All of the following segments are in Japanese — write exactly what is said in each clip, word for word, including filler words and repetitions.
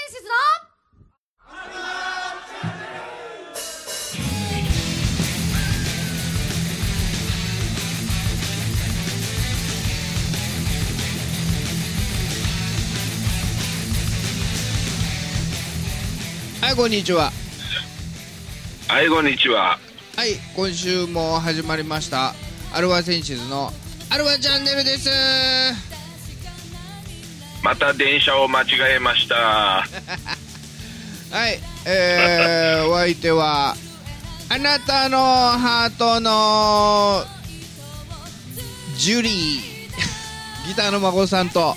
シズのはい、こんにちは。 はい、こんにちは。 はい、今週も始まりましたアルファセンシズのアルファチャンネルです。 また電車を間違えましたはい、 えー、お相手はあなたのハートのジュリーギターの孫さんと、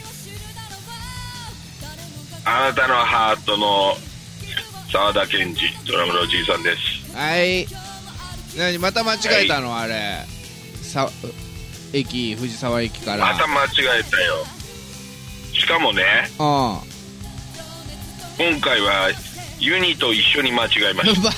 あなたのハートの沢田健二ドラムのおじいさんです。 はい、何また間違えたの、はい、あれさ駅藤沢駅からまた間違えたよ。しかもね、 うん、 今回はユニと一緒に間違えました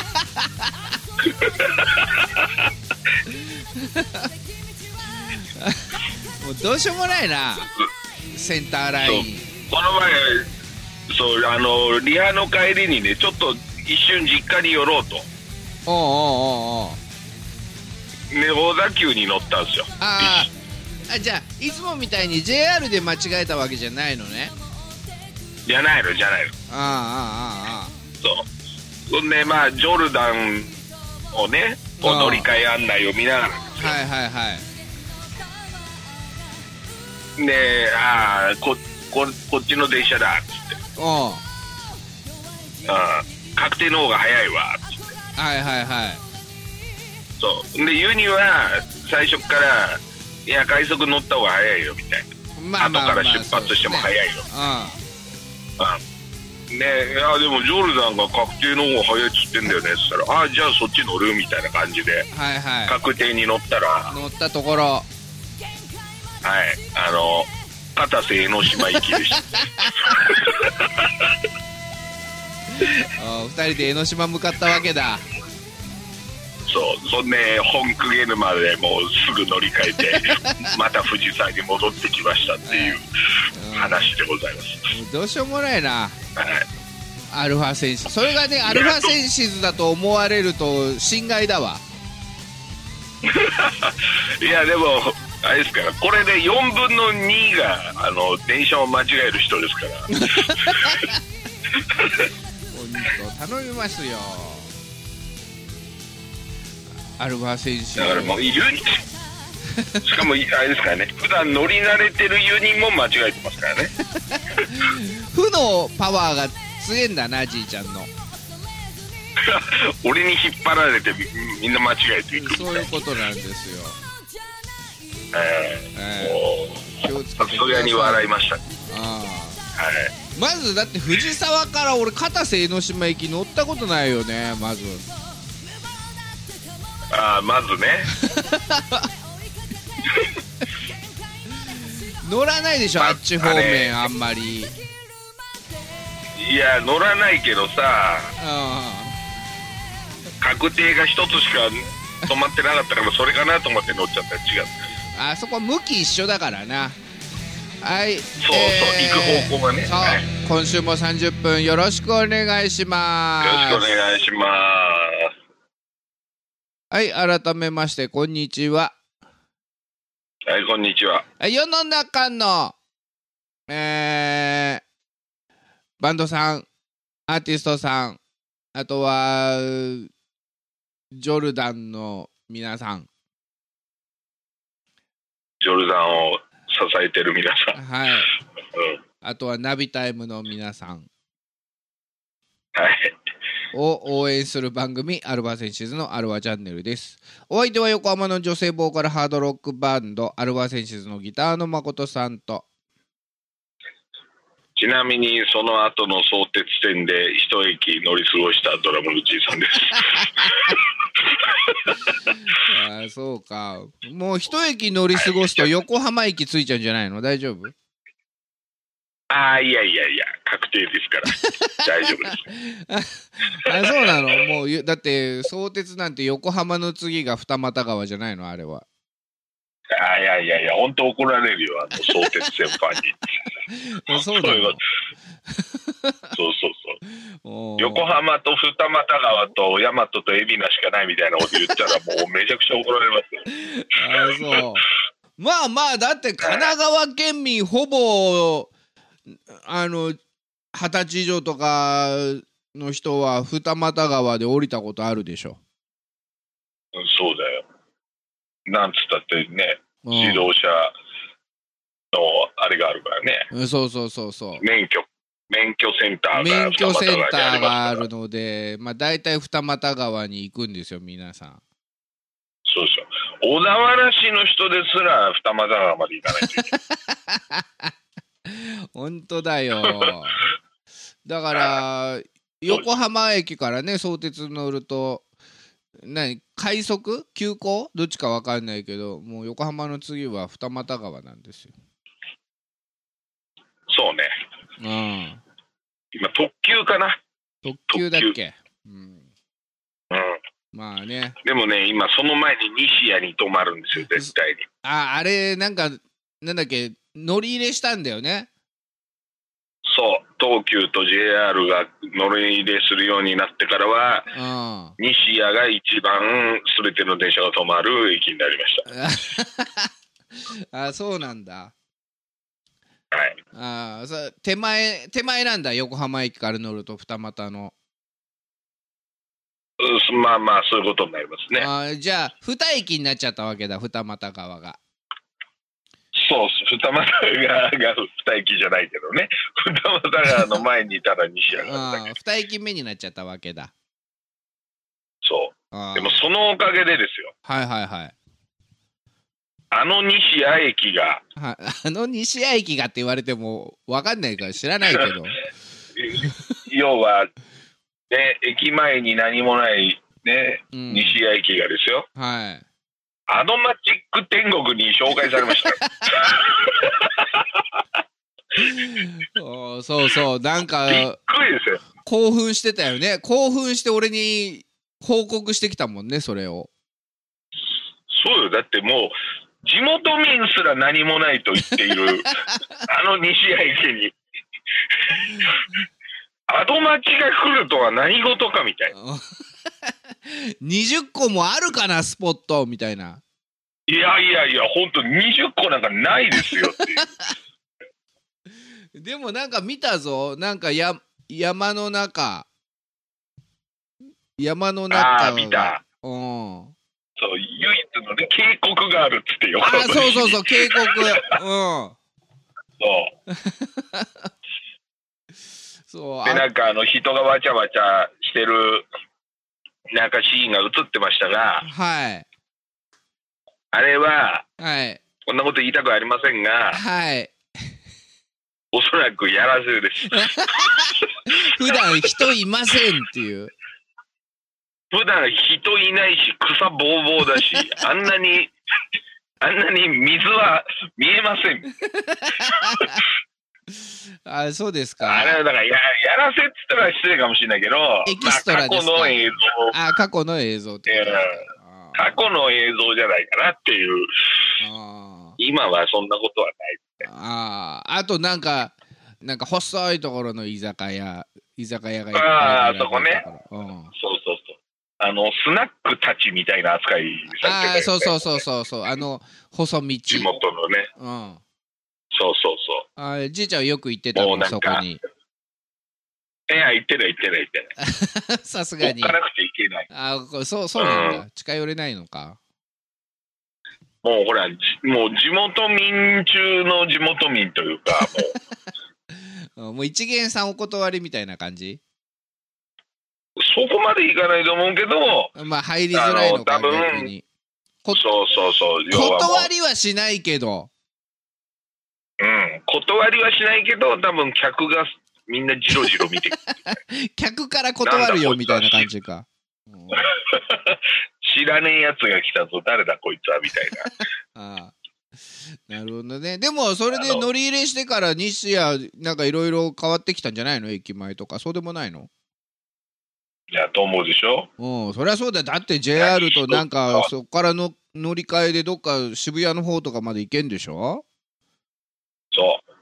もうどうしようもないなセンターライン。 この前そうあのリハの帰りにね、ちょっと一瞬実家に寄ろうと、 おうおうおうおうね、小田急に乗ったんですよ。 ああ、じゃあいつもみたいに ジェイアール で間違えたわけじゃないのね。 じゃないのじゃないのああああああそうそんで、まあジョルダンをね、こう乗り換え案内を見ながら、 はいはいはい。 で、ああ こ, こ, こっちの電車だっつって、 おう、 あ確定の方が早いわっつって、 はいはいはい。 そうでユニは最初からいや快速乗った方が早いよみたいな、 まあまあまあ、 後から出発しても早いよ、うん、ね、いやでもジョルダンが確定の方が早いっつってんだよねっつったら、あじゃあそっち乗るみたいな感じで、 はいはい、 確定に乗ったら、 乗ったところ、 はい、あの片瀬江ノ島行きでしたおふたりで江ノ島向かったわけだ。 そうそんで本久毛沼でもうすぐ乗り換えてまた富士山に戻ってきましたっていう話でございます、 うん、どうしようもないな、 はい、 アルファセンシズ、それがねアルファセンシズだと思われると心外だわいやでもあれですから、これでよんぶんのにがあの電車を間違える人ですから本当頼みますよアルファセンシズ。 だからもうユニしかもあれですからね、普段乗り慣れてるユニも間違えてますからね負のパワーが強えんだな、じいちゃんの俺に引っ張られてみんな間違えていくみたいな、 そういうことなんですよ。 えーえー、 もう気をつけてください。 それに笑いました、ね、 あ、 はい、 まずだって藤沢から俺片瀬江ノ島駅乗ったことないよね。まずあまずね乗らないでしょ、まあっち方面あんまり。 いや乗らないけどさ、確定が一つしか止まってなかったからそれかなと思って乗っちゃったら違った。 あそこ向き一緒だからな。はい、 そうそう、 えー、 行く方向がね、はい、 今週もさんじゅっぷんよろしくお願いします。 よろしくお願いします。 はい、改めましてこんにちは。 はい、こんにちは。 世の中の、えー、バンドさん、アーティストさん、あとはジョルダンの皆さん、 ジョルダンを支えてる皆さん、 はい、 うん、 あとはナビタイムの皆さん、 はい、 を応援する番組アルファセンシズのアルファチャンネルです。お相手は横浜の女性ボーカルハードロックバンドアルファセンシズのギターの誠さんと、 ちなみにその後の相鉄線で一駅乗り過ごしたドラムのじいさんですああそうか、もう一駅乗り過ごすと横浜駅着いちゃうんじゃないの？大丈夫？ ああいやいやいや確定ですから大丈夫ですあそうなの？もうだって相鉄なんて横浜の次が二俣川じゃないのあれは。 あいやいやいや本当怒られるよあの相鉄先輩にそうなのそうそう横浜と二俣川と大和と海老名しかないみたいなこと言ったらもうめちゃくちゃ怒られますよ。 あそうまあまあだって神奈川県民ほぼあの二十歳以上とかの人は二俣川で降りたことあるでしょ。 そうだよ。なんつったってね、自動車のあれがあるからね。 そうそうそうそう。 免許免許センターが免許センターがあるので、まあ大体二俣川に行くんですよ皆さん。 そうそう。小田原市の人ですら二俣川まで行かないといけない。本当だよ。だから横浜駅からね相鉄乗ると何快速急行どっちか分かんないけどもう横浜の次は二俣川なんですよ。 そうね。 うん。 今特急かな。 特急だっけ。うん。うん。まあね。 でもね今その前に西谷に止まるんですよ絶対に。 ああれなんかなんだっけ乗り入れしたんだよね。 そう東急と ジェイアール が乗り入れするようになってからは、うん、西谷が一番全ての電車が止まる駅になりました。あそうなんだ。 はい。 あさ手前手前なんだ横浜駅から乗ると二俣の。 うまあまあそういうことになりますね。 あじゃあ二駅になっちゃったわけだ二俣川が。 そう二俣川が二駅じゃないけどね二俣川の前にいたら西谷なんだけど二駅目になっちゃったわけだ。 そうでもそのおかげでですよ。 はいはいはい。 あの西谷駅があの西谷駅がって言われても分かんないから知らないけど要はね駅前に何もないね、うん、西谷駅がですよ。 はいアドマチック天国に紹介されましたそうそうそうなんかびっくりですよ。 興奮してたよね。興奮して俺に報告してきたもんねそれを。 そうよだってもう地元民すら何もないと言っているあの西谷駅にアドマチが来るとは何事かみたいなにじゅっこもあるかなスポットみたいな。 いやいやいや本当にじゅっこなんかないですよっていうでもなんか見たぞなんかや山の中山の中ああ見た。 うんそう唯一のね渓谷があるっつってよ。 あそうそうそう渓谷うんそうそうでなんかあの人がわちゃわちゃしてるなんかシーンが映ってましたがはいあれははいこんなこと言いたくありませんがはいおそらくやらせです普段人いませんっていう普段人いないし草ぼうぼうだしあんなにあんなに水は見えませんあそうですか。 あれはだからややらせっつったら失礼かもしれないけどエキストラですか、まあ、過去の映像あ過去の映像って、 えー、過去の映像じゃないかなっていうあ今はそんなことはないですね。 ああとなんかなんか細いところの居酒屋居酒屋がいっぱいああそこね、 うん、 そうそうそうあのスナックたちみたいな扱いされてたよね。 ああそうそうそうそうそうあの細道地元のねうんそうそうそうあじいちゃんはよく行ってたのそこに。いや行ってない行ってない行ってないさすがに行かなくていけない。 あそうそうなんだ、うん、近寄れないのか。 もうほらもう地元民中の地元民というかもうもう一元さんお断りみたいな感じ。 そこまでいかないと思うけどまあ入りづらいのか逆に。 そうそうそう断りはしないけどうん、断りはしないけど多分客がみんなジロジロ見て客から断るよみたいな感じか、うん、 知らねえやつが来たぞ誰だこいつはみたいなああなるほどね。でもそれで乗り入れしてから西谷なんかいろいろ変わってきたんじゃないの駅前とかそうでもないの。 いやと思うでしょ。 うんそりゃそうだよだって ジェイアール となんかそこからの乗り換えでどっか渋谷の方とかまで行けんでしょ。 そう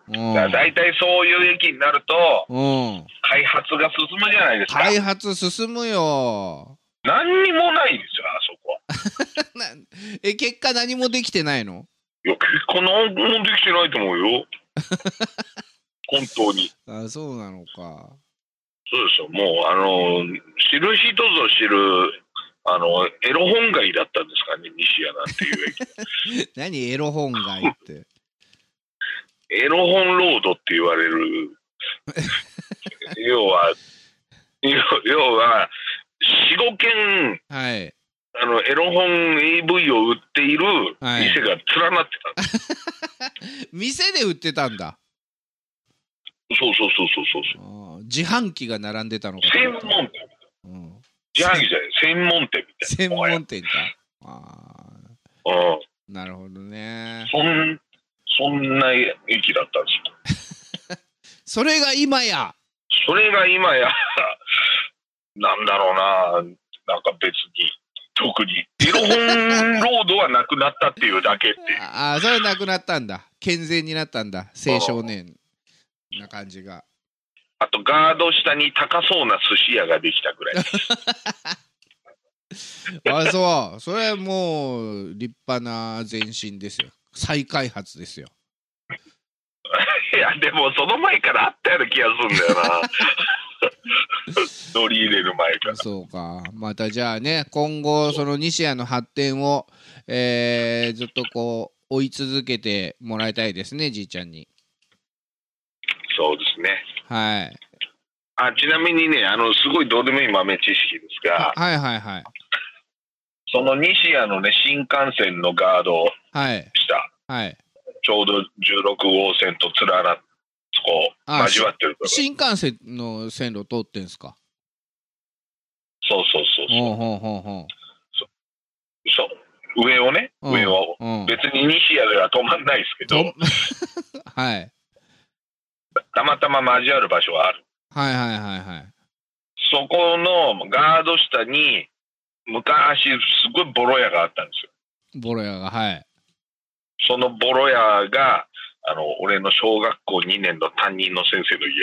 だだいたいそういう駅になると、 うん、 開発が進むじゃないですか。 開発進むよ。 何にもないですよ、あそこは。 え、結果何もできてないの？ いや、結果何もできてないと思うよ。本当に。 あ、そうなのか。 そうですよ、もう、あの、知る人ぞ知る、あの、エロ本街だったんですかね、西谷なんていう駅。 何、エロ本街って。 エロ本ロードって言われる。要は、要は、よん、ごけん、 はい、 あの、エロ本 エーブイ を売っている店が連なってたんです。 はい、店で売ってたんだ。 そうそうそうそうそう。 自販機が並んでたのか。 専門店。うん、自販機じゃない、専門店みたいな。 専門店か。ああ。なるほどね。 そん、そんな駅だったんですよ。 それが今や。 それが今や、なんだろうな、なんか別に、特に、エロ本ロードはなくなったっていうだけっていう。 ああ、それはなくなったんだ。健全になったんだ。青少年な感じが。 あと、ガード下に高そうな寿司屋ができたぐらいです。 あ、そう。それはもう、立派な前進ですよ。再開発ですよ。 いや、でもその前からあったような気がするんだよな。乗り入れる前から。 そうか。またじゃあね、今後その西谷の発展を、えー、ずっとこう追い続けてもらいたいですね、じいちゃんに。 そうですね。 はい。 あ、ちなみにね、あのすごいどうでもいい豆知識ですが、 はいはいはい。 その西谷のね、新幹線のガード下、はいはい、ちょうどじゅうろくごうせんと連なってこう交わってるから。 新幹線の線路通ってんすか？ そうそうそうそう。 ほうほうほうほう。 そう。上をね、上を、うん、別に西谷では止まんないですけど、 はい。 たまたま交わる場所はある。 はいはいはいはい。 そこのガード下に昔すごいボロ屋があったんですよ。 ボロ屋が、はい。 そのボロ屋があの俺の小学校にねんの担任の先生の家です。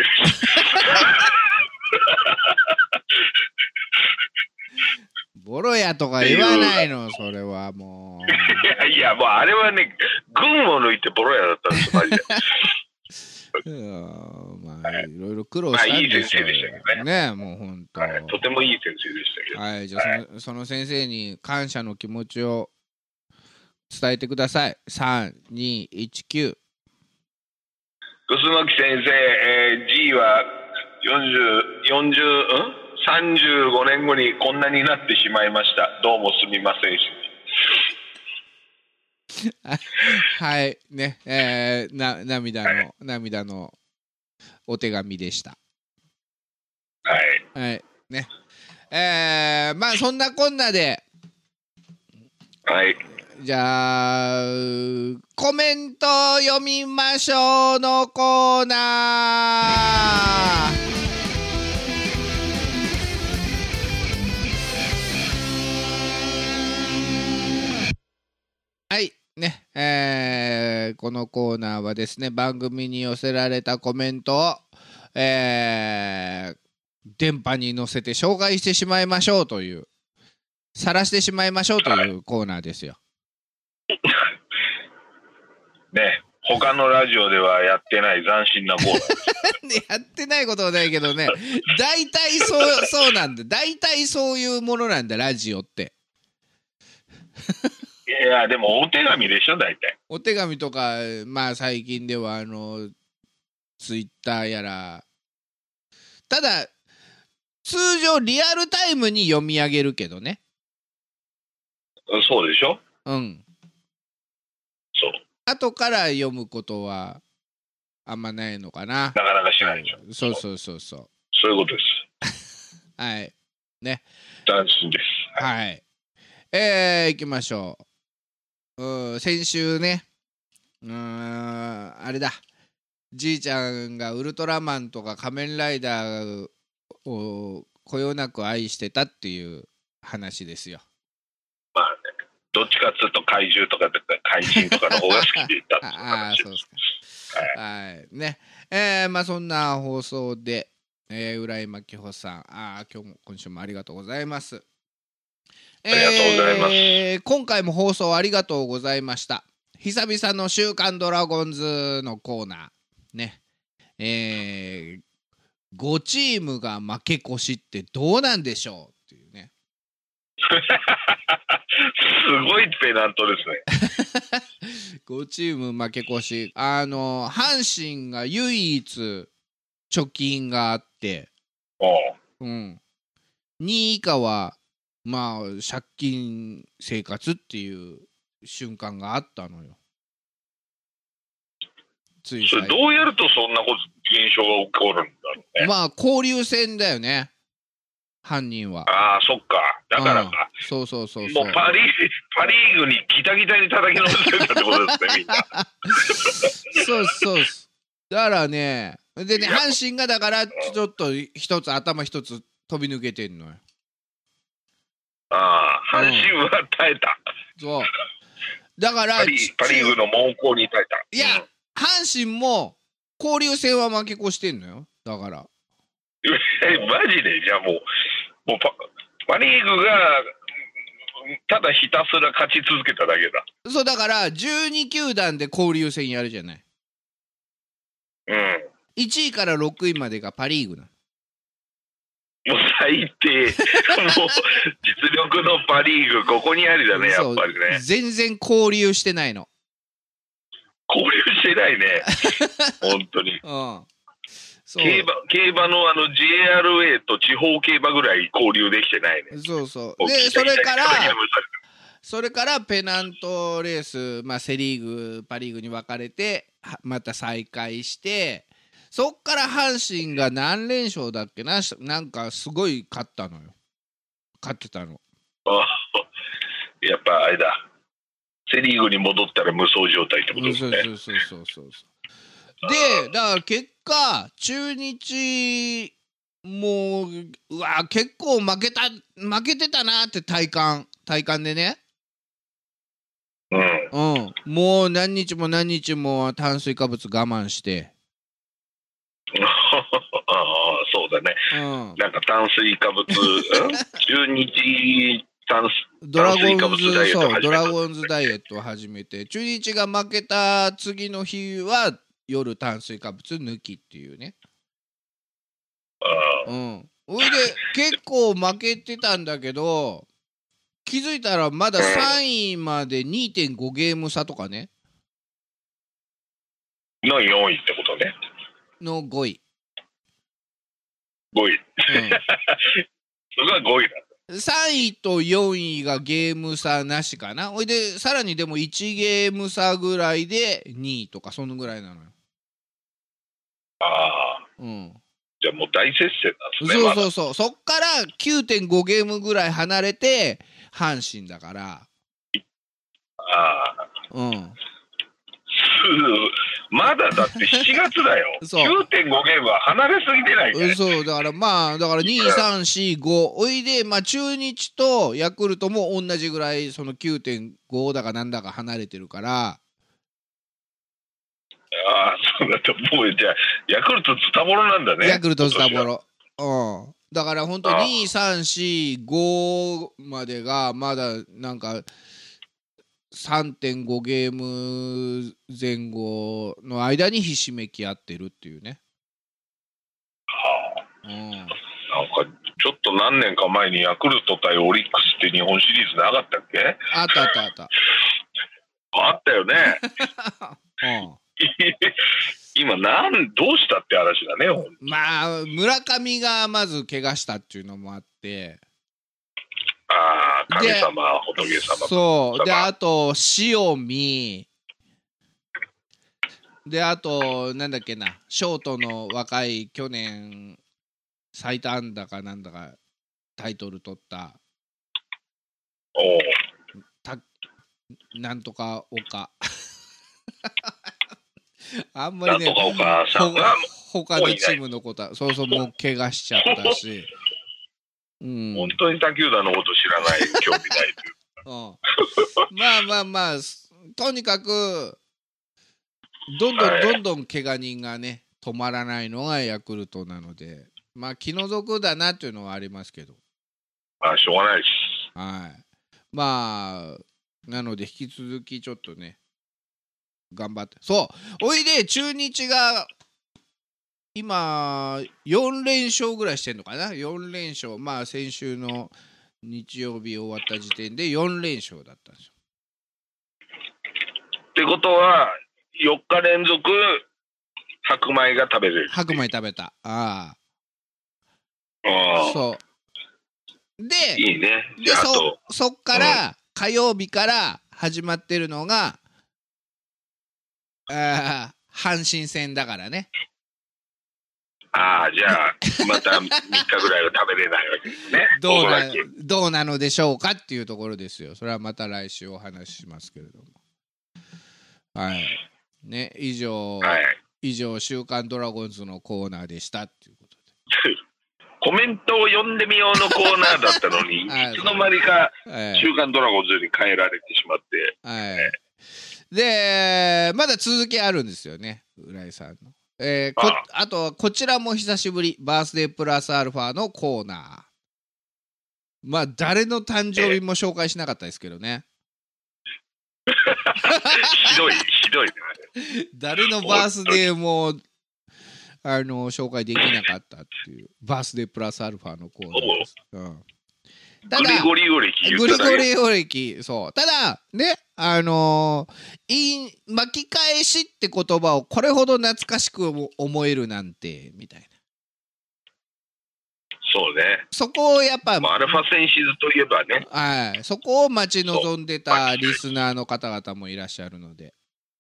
ボロ屋とか言わないの、それはもう。 いやいや、もうあれはね、群を抜いてボロ屋だったんですよ、マジで。 いやまあ、はい、いろいろ苦労したんですよ、 まあ、いい先生でしたけどね。 ね、もう本当、 はい、とてもいい先生でしたけど。 はい、じゃあその、はい、その先生に感謝の気持ちを伝えてください。さん、に、いち、きゅう。 楠木先生、えー、G はよんじゅう、よんじゅう、うん？さんじゅうごねんごにこんなになってしまいました。どうもすみませんし。 はいね、えー、な涙の、はい、涙のお手紙でした。 はい。 はいね、えー、まあそんなこんなで、 はい。 じゃあコメント読みましょうのコーナー。はいね、えー、このコーナーはですね、番組に寄せられたコメントを、えー、電波に乗せて紹介してしまいましょうという、晒してしまいましょうというコーナーですよ。 ね、他のラジオではやってない斬新なコーナーですやってないことはないけどね、大体そうそうなんだ、大体そういうものなんだ、ラジオって。 いやでもお手紙でしょ、大体。 お手紙とか、まあ最近ではあのツイッターやら、ただ通常リアルタイムに読み上げるけどね。 そうでしょ。 うん。 そう。 後から読むことはあんまないのかな。 なかなかしないでしょ。 そうそうそうそう。 そういうことです。 はいね。 斬新です。 はい。はい、えー、いきましょう。うん、先週ね、うーん、あれだ、じいちゃんがウルトラマンとか仮面ライダーをこよなく愛してたっていう話ですよ。 まあね、どっちかっつうと怪獣とか怪人とかの方が好きでいたっていう話です。 ああ、そうですか。 はいね、えー、まあそんな放送で、えー、浦井真紀穂さん、あ今日も今週もありがとうございます。 ありがとうございます、 えー、今回も放送ありがとうございました。久々の週刊ドラゴンズのコーナーね、えー、ごチームが負け越しってどうなんでしょうっていうねすごいペナントですねごチーム負け越し、あの阪神が唯一貯金があって、うん、にい以下はまあ借金生活っていう瞬間があったのよ。ついそれどうやるとそんなこと現象が起こるんだろうね。 まあ交流戦だよね、犯人は。 ああ、そっか、だからか、うん、 そうそうそうそう、 もうパリパリーグにギタギタに叩きのめてたってことですねみんなそうそう、だからね、でね、阪神がだからちょっと一つ頭一つ飛び抜けてんのよ。 ああ、阪神は耐えた、 うん、そうだからパリ、パリーグの猛攻に耐えた。 いや、阪神も交流戦は負け越してんのよ。だからえマジで、じゃあもうもう パ, パリーグがただひたすら勝ち続けただけだ。 そうだからじゅうに球団で交流戦やるじゃない。 うん、 いちいからろくいまでがパリーグなの。 もう最低もう実力のパリーグここにありだね、やっぱりね。 全然交流してないの。 交流してないね本当に、うん、そう競馬、競馬のあの ジェイアールエー と地方競馬ぐらい交流できてないね。 そうそうでそれからそれからペナントレース、まあ、セリーグパリーグに分かれてまた再開して、そっから阪神が何連勝だっけな、なんかすごい勝ったのよ。勝ってたの。 あやっぱあれだ、セリーグに戻ったら無双状態ってことですね。 そうそうそうそうそうで、だから結果中日もううわ結構負けた負けてたなって体感体感でね、 うんうん、もう何日も何日も炭水化物我慢してああそうだね、うん、なんか炭水化物中日炭ドラゴンズそうドラゴンズダイエットを始めて、中日が負けた次の日は夜炭水化物抜きっていうね。 あうん。それで結構負けてたんだけど、気づいたらまださんいまで にてんご ゲーム差とかね。 のよんいってことね。 のごい。 ごい。うん、それがごいだ。 さんいとよんいがゲーム差なしかな。おいでさらにでもいちゲーム差ぐらいでにいとかそのぐらいなのよ。 ああ、うん、じゃあもう大接戦なんですね。 そうそうそう、そっから きゅうてんご ゲームぐらい離れて阪神だから。 ああ、 うんまだだってしちがつだよきゅうてんご ゲームは離れすぎてないかい。そうだからまあだからに、さん、し、ごおいで、まあ中日とヤクルトも同じぐらいその きゅうてんご だかなんだか離れてるから。 ああそうだった。もうじゃあヤクルトズタボロなんだね。 ヤクルトズタボロ。うんだから本当にさん、し、ごまでがまだなんかさんてんご ゲーム前後の間にひしめき合ってるっていうね。 はあ、うん、なんかちょっと何年か前にヤクルト対オリックスって日本シリーズなかったっけ？ あったあったあった。 あったよね。うん、今なんどうしたって話だね。 まあ村上がまず怪我したっていうのもあって。 ああ、神様、仏様。 そう。で、あと、塩見。で、あと、なんだっけな、ショートの若い、去年、最多安打かなんだか、タイトル取った。 おたなんとか岡。あんまりね、 なんとか岡さんが他のチームのことは、そうそう、もう怪我しちゃったし。うん、 本当に他球団のこと知らない、興味ないという、 うん、まあまあまあとにかくどんどんどんどん怪我人がね止まらないのがヤクルトなので、まあ気の毒だなっていうのはありますけど、 まあしょうがないです。 はい、まあなので引き続きちょっとね頑張って、そうおいで中日が今よん連勝ぐらいしてんのかな。よん連勝、まあ先週の日曜日終わった時点でよん連勝だったんですよ。 ってことはよっか連続白米が食べれる。 白米食べた。ああ。 ああ。 そう。で、 いいね。 でそそっから、うん、火曜日から始まってるのが、あ阪神戦だからね。 ああ、じゃあまたみっかぐらいは食べれないわけですね。 どうなどうなのでしょうかっていうところですよ。それはまた来週お話ししますけれども。はいね、以上、はい、以上週刊ドラゴンズのコーナーでしたっていうことで。 コメントを読んでみようのコーナーだったのにいつの間にか週刊ドラゴンズに変えられてしまって、 はい、でまだ続きあるんですよね、浦井さんの。えー、こ あ, あとこちらも久しぶり、バースデープラスアルファのコーナー。まあ誰の誕生日も紹介しなかったですけどね。 ひどいひどいね。 誰のバースデーもあの紹介できなかったっていうバースデープラスアルファのコーナーです。うん、ただグリゴリオ歴グリゴリオ歴そうただね、あのー、巻き返しって言葉をこれほど懐かしく思えるなんてみたいな。 そうね。 そこをやっぱ、 まあ、アルファセンシズといえばね、 はい、そこを待ち望んでたリスナーの方々もいらっしゃるので。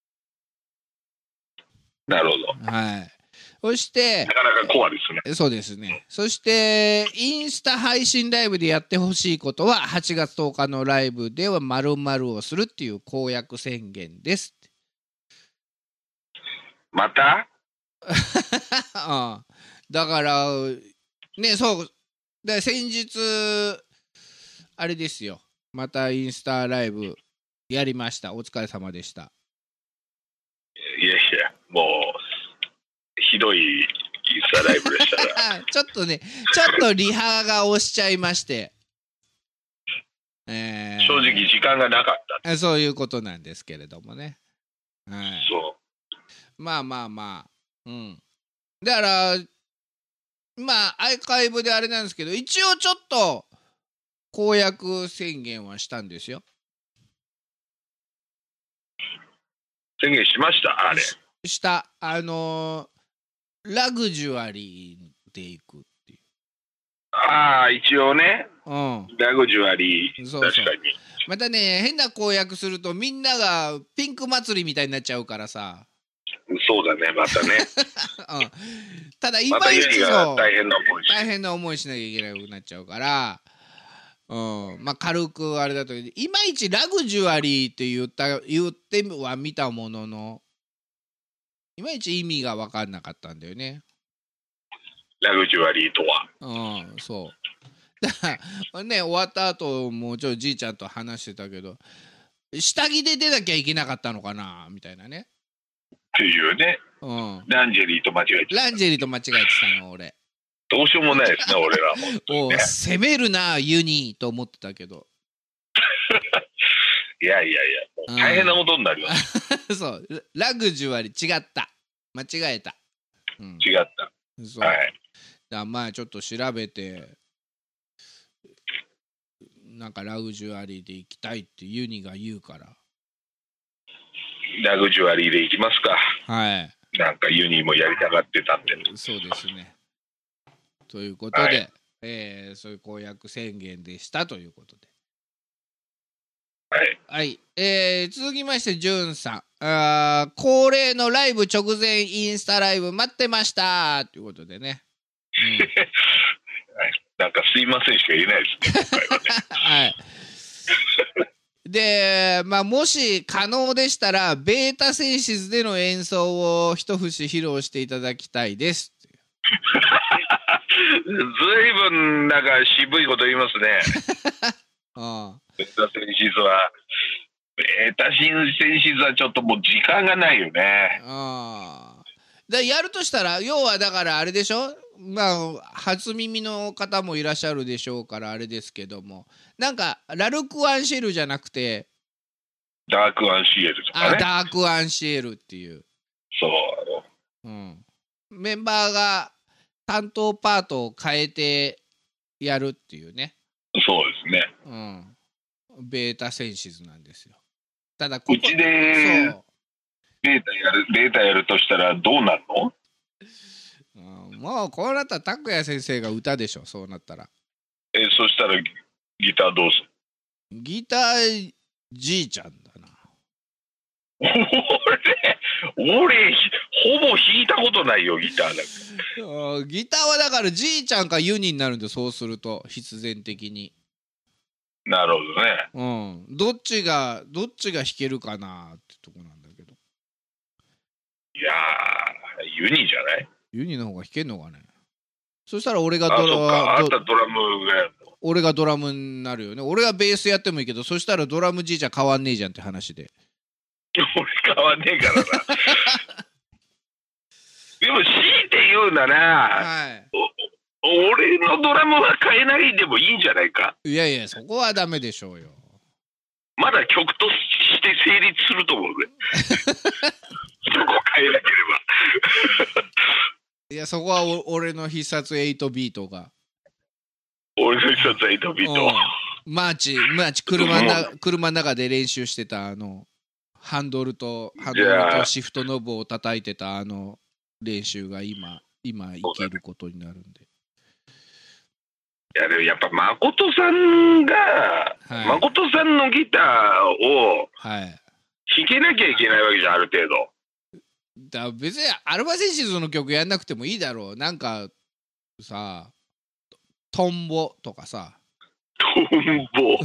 なるほど。 はい。そしてなかなかコアですね。 そうですね。そしてインスタ配信ライブでやってほしいことははちがつとおかのライブでは〇〇をするっていう公約宣言です。 またああだからね、そうで先日あれですよ、またインスタライブやりました。お疲れ様でした。 いやいやもうひどいインスタライブでしたからちょっとねちょっとリハが押しちゃいまして、 えー、正直時間がなかったそういうことなんですけれどもね、はい、 そうまあまあまあうんだからまあアーカイブであれなんですけど、一応ちょっと公約宣言はしたんですよ。 宣言しました。あれし, したあのー、ラグジュアリーでいくっていう。 ああ一応ね、 うん、 ラグジュアリー。そうそう確かに。 またね変な公約するとみんながピンク祭りみたいになっちゃうからさ。 そうだねまたね、 うん、ただいまいちそう大変な思いし大変な思いしなきゃいけなくなっちゃうから、うん、まあ軽くあれだといまいちラグジュアリーって言った言っては見たもののいまいち意味が分かんなかったんだよね、 ラグジュアリーとは。 うんそうだからね終わった後もうちょいじいちゃんと話してたけど、下着で出なきゃいけなかったのかなみたいなねっていうね、うん、ランジェリーと間違えてランジェリーと間違えてたの俺。 どうしようもないですね俺らも、ね、 お攻めるなユニと思ってたけどいやいやいやもう大変なことになります、 そうラグジュアリー違った間違えた、 うん、違ったそう、はい、だまあちょっと調べてなんかラグジュアリーで行きたいってユニが言うからラグジュアリーで行きますか。 はい。 なんかユニもやりたがってたんで。 そうですね。ということで、はい、えー、そういう公約宣言でしたということで。 はい。 はい。えー、続きまして、ジュンさん。あ恒例のライブ直前インスタライブ待ってましたということでね。うんはい、なんかすいませんしか言えないですね、今回はね。 はい。で、まあ、もし可能でしたらベータセンシズでの演奏を一節披露していただきたいですずいぶんなんか渋いこと言いますね。 ああベータセンシズはベータシンセシスはちょっともう時間がないよね。 ああ。だやるとしたら、要はだからあれでしょ、まあ、初耳の方もいらっしゃるでしょうからあれですけども、なんかラルク・アンシェルじゃなくてダーク・アンシエルとかね。 あ、ダーク・アンシエルっていう、 そう、 うん、メンバーが担当パートを変えてやるっていうね。 そうですね、 うん、ベータセンシズなんですよ。ただここうちでそうベータやるベータやるとしたらどうなるの？ うん、もうこうなったら拓也先生が歌でしょ、そうなったら。 えそしたらギターどうする？ギターじいちゃんだな。 俺俺ほぼ弾いたことないよギターなんか。 ギターはだからじいちゃんかユニになるんで、そうすると必然的に。 なるほどね。 うん、どっちがどっちが弾けるかなってとこなんだけど。 いやーユニじゃない？ ユニの方が弾けんのかね。そしたら俺がドラム、 あ、そっか、 あんたドラムがやるの？ 俺がドラムになるよね。俺がベースやってもいいけど、そしたらドラムじいちゃん変わんねえじゃんって話で。 俺変わんねえからな。でも強いて言うなら、はい、俺のドラムは変えないでもいいんじゃないか。 いやいや、そこはダメでしょうよ。 まだ曲として成立すると思うね。そこ変えなければ。 いや、そこはお俺の必殺エイトビートが。 俺の必殺エイトビート。 マーチ、マーチ車の中、車の中で練習してたあのハンドルとハンドルとシフトノブを叩いてたあの練習が今今生きることになるんで。 いやでもやっぱ誠さんが、はい、誠さんのギターを弾けなきゃいけないわけじゃん、ある程度。 だ別にアルバセンシズの曲やんなくてもいいだろう。なんかさ、トンボとかさ。 トンボ。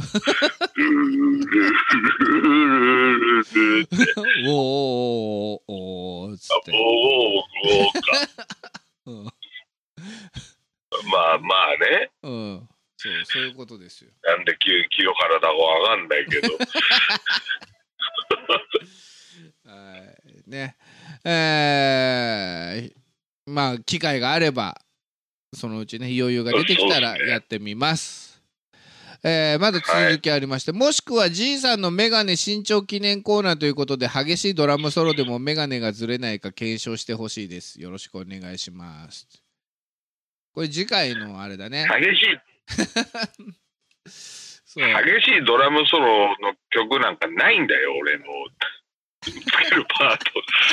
おーおーおーつって。 おーおーか。うん、まあまあね。 うん。そうそういうことですよ。 なんで清原だかわかんないけど。 はいね。えー、まあ機会があればそのうちね余裕が出てきたらやってみます。えー、まだ続きありまして、はい、もしくはじいさんのメガネ新調記念コーナーということで激しいドラムソロでもメガネがずれないか検証してほしいです。よろしくお願いします。これ次回のあれだね。 激しいそう激しいドラムソロの曲なんかないんだよ俺のつけるパート。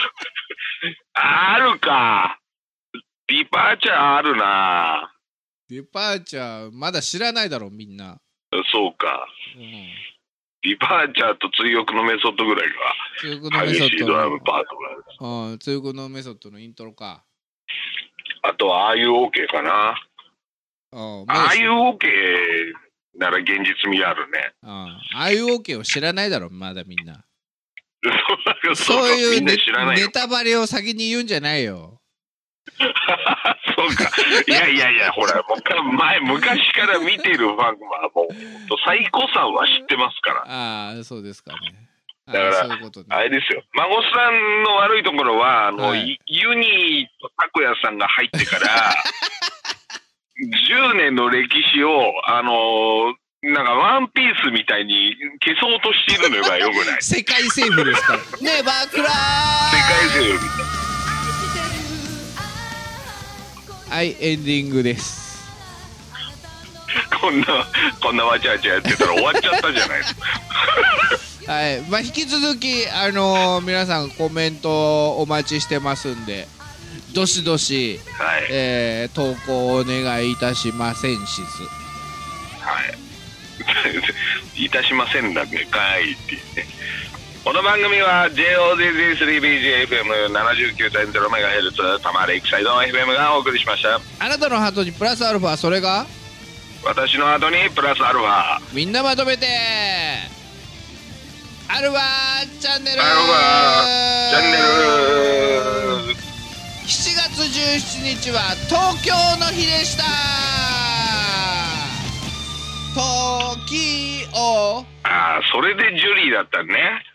あるか。ディパーチャーあるな。 ディパーチャーまだ知らないだろみんな。 そうか、うん、ディパーチャーと追憶のメソッドぐらいが激しいドラムパートがある。追憶のメソッドのイントロか。 あとはああいう OK かな。ああいう OK なら現実味あるね。 ああいう OK を知らないだろまだみんな。 そうそういうネタバレを先に言うんじゃないよ。 そうか。いやいやいや、ほら、前、昔から見てるファンはもう、サイコさんは知ってますから。 ああ、そうですかね。 だから、ううね、あれですよ。孫さんの悪いところは、あの、はい、ユニと拓也さんが入ってから、じゅうねんの歴史を、あの、なんかワンピースみたいに消そうとしてるのがよくない。 世界政府ですから。ネバークラー世界政府みたいな。 はい、エンディングです。 こんなこんなわちゃわちゃやってたら終わっちゃったじゃないですか。 はい、まあ引き続きあのー、皆さんコメントお待ちしてますんで、どしどし、はい、えー、投稿お願いいたしませんしず。 はい。いたしませんだけかいって言って。この番組は ジェイオーゼットゼットスリービージーエフエムななじゅうきゅうてんゼロメガヘルツ 多摩レイクサイド エフエム がお送りしました。 あなたのハートにプラスアルファ、それが私のハートにプラスアルファ、 みんなまとめてアルファチャンネル、 アルファチャンネル。 しちがつじゅうしちにちは東京の日でした。時をああ、それでジュリーだったね。